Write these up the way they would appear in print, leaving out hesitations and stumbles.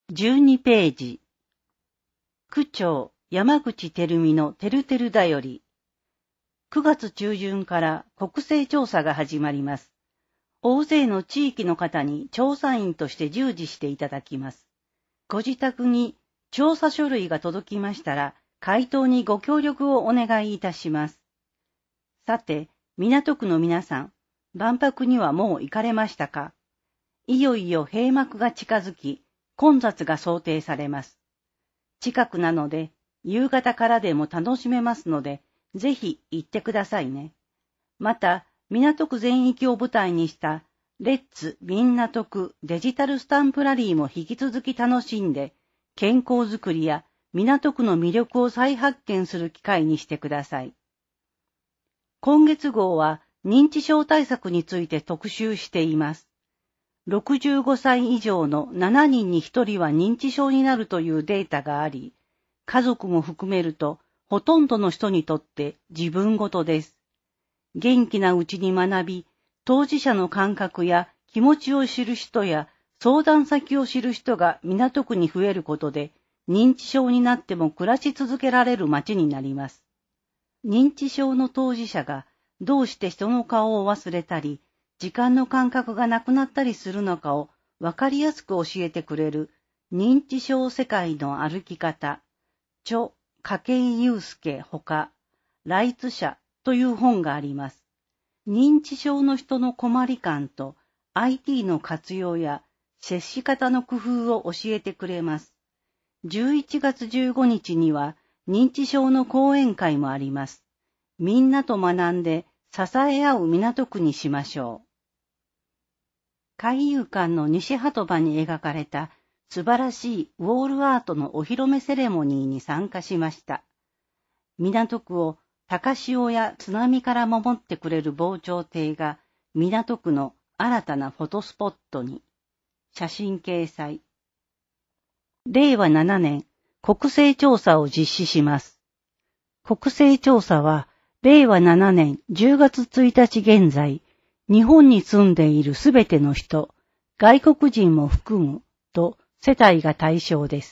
12ページ。区長山口照美のてるてるだより。9月中旬から国勢調査が始まります。大勢の地域の方に調査員として従事していただきます。ご自宅に調査書類が届きましたら、回答にご協力をお願いいたします。さて、港区の皆さん、万博にはもう行かれましたか？いよいよ閉幕が近づき、混雑が想定されます。近くなので、夕方からでも楽しめますので、ぜひ行ってくださいね。また、港区全域を舞台にした、レッツ港区デジタルスタンプラリーも引き続き楽しんで、健康づくりや港区の魅力を再発見する機会にしてください。今月号は認知症対策について特集しています。65歳以上の7人に1人は認知症になるというデータがあり、家族も含めるとほとんどの人にとって自分ごとです。元気なうちに学び、当事者の感覚や気持ちを知る人や相談先を知る人が港区に増えることで、認知症になっても暮らし続けられる街になります。認知症の当事者がどうして人の顔を忘れたり、時間の感覚がなくなったりするのかをわかりやすく教えてくれる認知症世界の歩き方、著筧祐介ほか、ライツ社という本があります。認知症の人の困り感と IT の活用や接し方の工夫を教えてくれます。11月15日には認知症の講演会もあります。みんなと学んで支え合う港区にしましょう。海遊館の西鳩場に描かれた素晴らしいウォールアートのお披露目セレモニーに参加しました。港区を高潮や津波から守ってくれる防潮堤が港区の新たなフォトスポットに。写真掲載。令和7年、国勢調査を実施します。国勢調査は、令和7年10月1日現在、日本に住んでいるすべての人、外国人も含むと世帯が対象です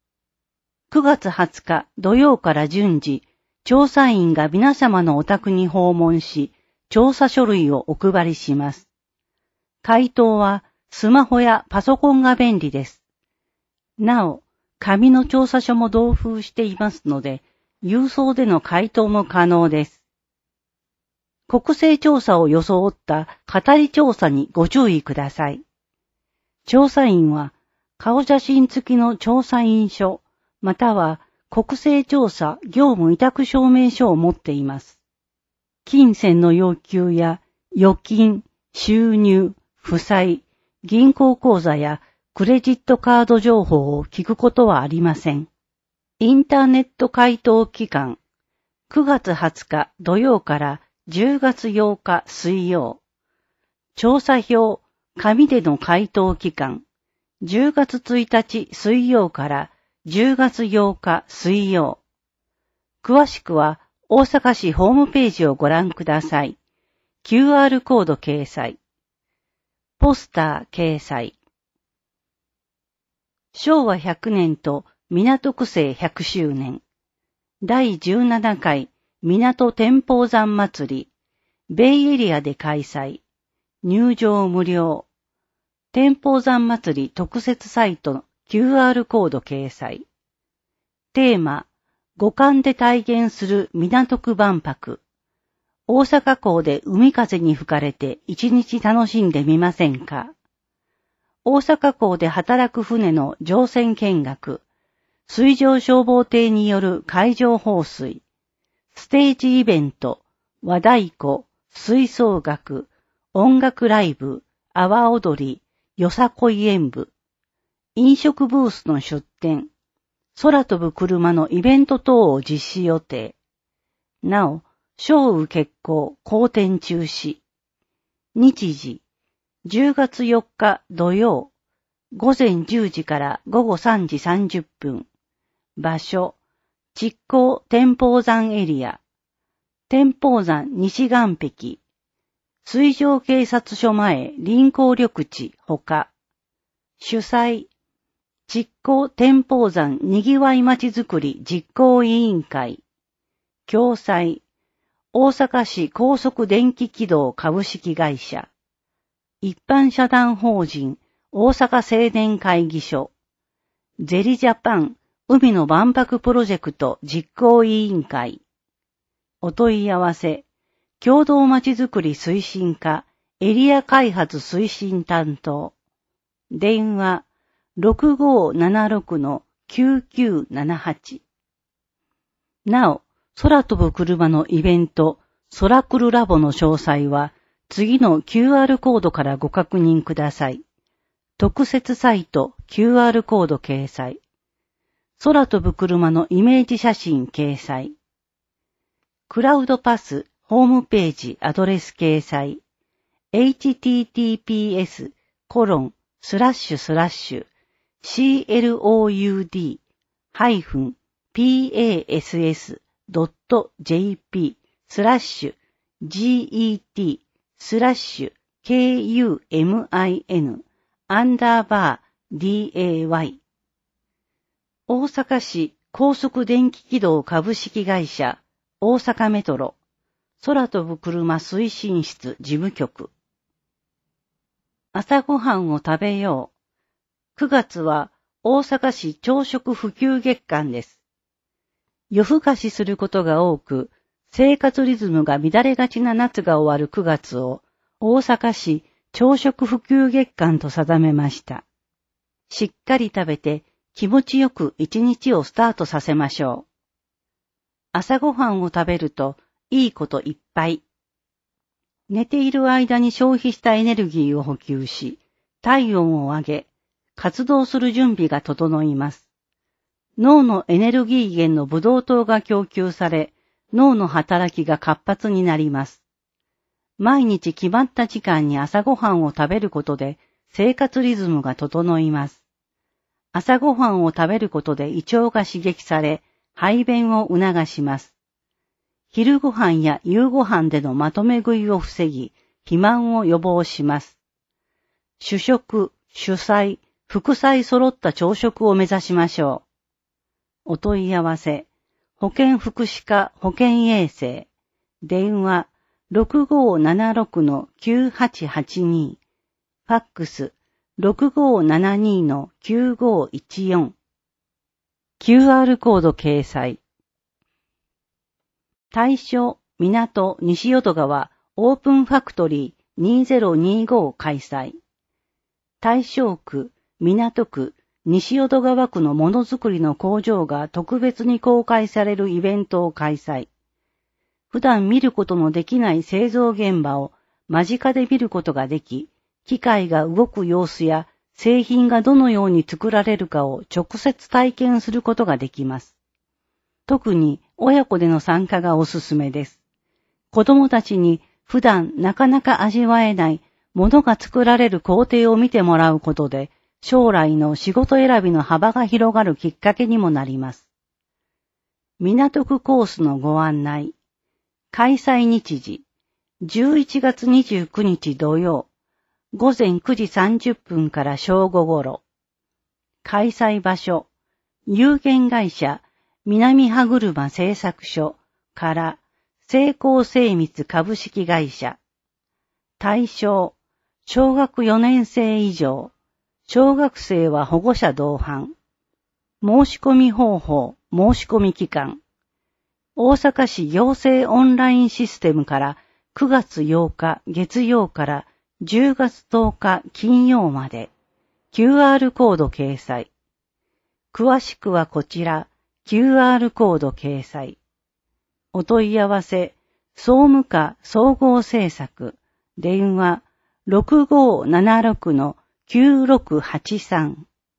。9月20日土曜から順次、調査員が皆様のお宅に訪問し、調査書類をお配りします。回答はスマホやパソコンが便利です。なお、紙の調査書も同封していますので、郵送での回答も可能です。国勢調査を装った語り調査にご注意ください。調査員は顔写真付きの調査員書、または国勢調査業務委託証明書を持っています。金銭の要求や預金、収入、負債、銀行口座やクレジットカード情報を聞くことはありません。インターネット回答期間、9月20日土曜から10月8日水曜。調査票、紙での回答期間、10月1日水曜から10月8日水曜。詳しくは大阪市ホームページをご覧ください。QR コード掲載。ポスター掲載。昭和100年と港区政100周年。第17回港天保山祭り。ベイエリアで開催。入場無料。天保山祭り特設サイト QR コード掲載。テーマ、五感で体現する港区万博。大阪港で海風に吹かれて一日楽しんでみませんか？大阪港で働く船の乗船見学。水上消防艇による海上放水。ステージイベント、和太鼓、吹奏楽、音楽ライブ、阿波踊り、よさこい演舞。飲食ブースの出展。空飛ぶ車のイベント等を実施予定。なお、小雨決行、好天中止。日時、10月4日土曜、午前10時から午後3時30分。場所、築港天保山エリア。天保山西岸壁。水上警察署前臨港緑地ほか。主催、 実行天保山にぎわいまちづくり実行委員会。共催。大阪市高速電気軌道株式会社。一般社団法人大阪青年会議所。ゼリジャパン海の万博プロジェクト実行委員会。お問い合わせ。共同まちづくり推進課エリア開発推進担当。電話6576-9978。なお、空飛ぶ車のイベント、空来るラボの詳細は、次の QR コードからご確認ください。特設サイト QR コード掲載。空飛ぶ車のイメージ写真掲載。クラウドパスホームページアドレス掲載。cloud-pass-get-kumin-day 大阪市高速電気軌道株式会社大阪メトロ空飛ぶ車推進室事務局。朝ごはんを食べよう。9月は大阪市朝食普及月間です。夜更かしすることが多く、生活リズムが乱れがちな夏が終わる9月を大阪市朝食普及月間と定めました。しっかり食べて気持ちよく一日をスタートさせましょう。朝ごはんを食べるといいこといっぱい。寝ている間に消費したエネルギーを補給し、体温を上げ、活動する準備が整います。脳のエネルギー源のブドウ糖が供給され、脳の働きが活発になります。毎日決まった時間に朝ごはんを食べることで生活リズムが整います。朝ごはんを食べることで胃腸が刺激され、排便を促します。昼ごはんや夕ごはんでのまとめ食いを防ぎ、肥満を予防します。主食、主菜、副菜揃った朝食を目指しましょう。お問い合わせ、保健福祉課保健衛生、電話6576-9882、ファックス6572-9514、QR コード掲載。大正、港、西淀川オープンファクトリー2025開催。大正区、港区、西淀川区のものづくりの工場が特別に公開されるイベントを開催。普段見ることのできない製造現場を間近で見ることができ、機械が動く様子や製品がどのように作られるかを直接体験することができます。特に親子での参加がおすすめです。子供たちに普段なかなか味わえないものが作られる工程を見てもらうことで、将来の仕事選びの幅が広がるきっかけにもなります。港区コースのご案内。開催日時、11月29日土曜、午前9時30分から正午頃。開催場所、有限会社南歯車製作所から成功精密株式会社。対象、小学4年生以上。小学生は保護者同伴。申し込み方法、申し込み期間。大阪市行政オンラインシステムから9月8日月曜から10月10日金曜まで。QR コード掲載。詳しくはこちら、QR コード掲載。お問い合わせ、総務課総合政策、電話6576-9683。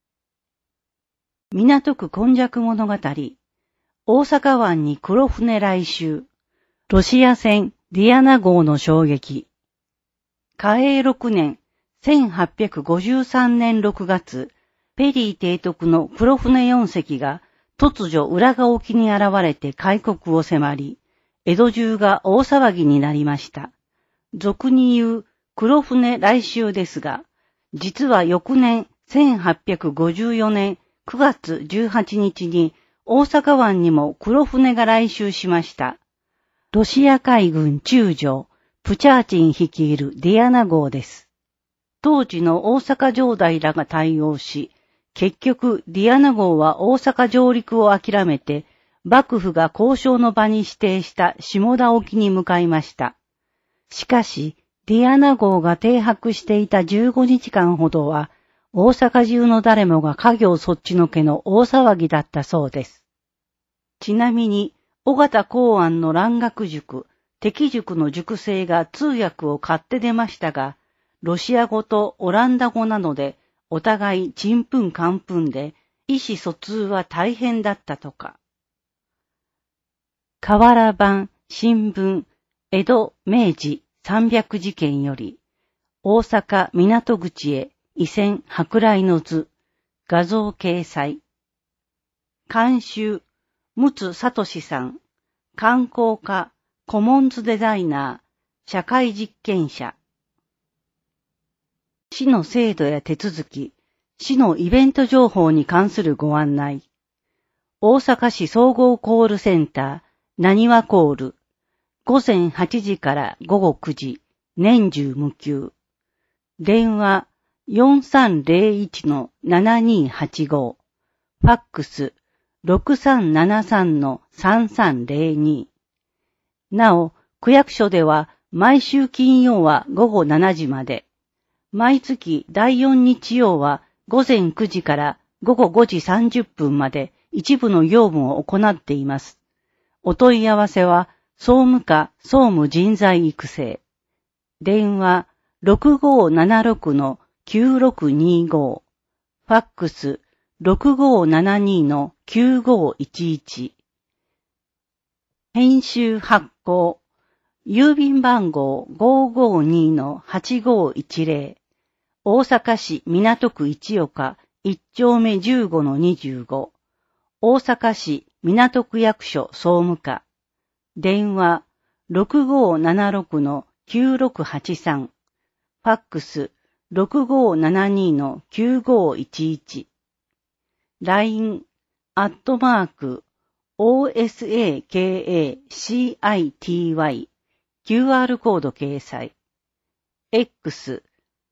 港区今昔物語。大阪湾に黒船来襲。ロシア船ディアナ号の衝撃。嘉永6年、1853年6月、ペリー提督の黒船4隻が突如浦賀沖に現れて開国を迫り、江戸中が大騒ぎになりました。俗に言う黒船来襲ですが、実は翌年1854年 9月18日に大阪湾にも黒船が来襲しました。ロシア海軍中将、プチャーチン率いるディアナ号です。当時の大阪城代らが対応し、結局ディアナ号は大阪上陸を諦めて、幕府が交渉の場に指定した下田沖に向かいました。しかし、ディアナ号が停泊していた15日間ほどは、大阪中の誰もが家業そっちのけの大騒ぎだったそうです。ちなみに、尾形公安の蘭学塾、敵塾の塾生が通訳を買って出ましたが、ロシア語とオランダ語なので、お互いちんぷんかんぷんで、意思疎通は大変だったとか。瓦版、新聞、江戸、明治、300事件より、大阪港口へ移船舶来の図、画像掲載。監修、陸奥聡さん、観光家、コモンズデザイナー、社会実験者。市の制度や手続き、市のイベント情報に関するご案内。大阪市総合コールセンター、なにわコール。午前8時から午後9時、年中無休。電話 4301-7285。ファックス 6373-3302。なお、区役所では毎週金曜は午後7時まで。毎月第4日曜は午前9時から午後5時30分まで一部の業務を行っています。お問い合わせは総務課総務人材育成。電話 6576-9625。ファックス 6572-9511。編集発行。郵便番号 552-8510。大阪市港区一岡1丁目 15-25。大阪市港区役所総務課。電話 6576-9683。ファックス 6572-9511。LINE @OSAKACITY。QR コード掲載。X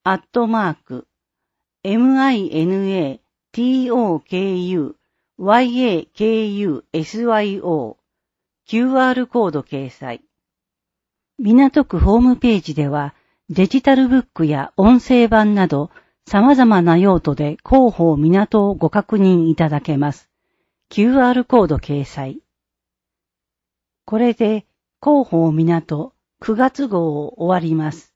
@MINATOKUYAKUSYO。QR コード掲載。港区ホームページではデジタルブックや音声版など様々な用途で広報港をご確認いただけます。QR コード掲載。これで広報港9月号を終わります。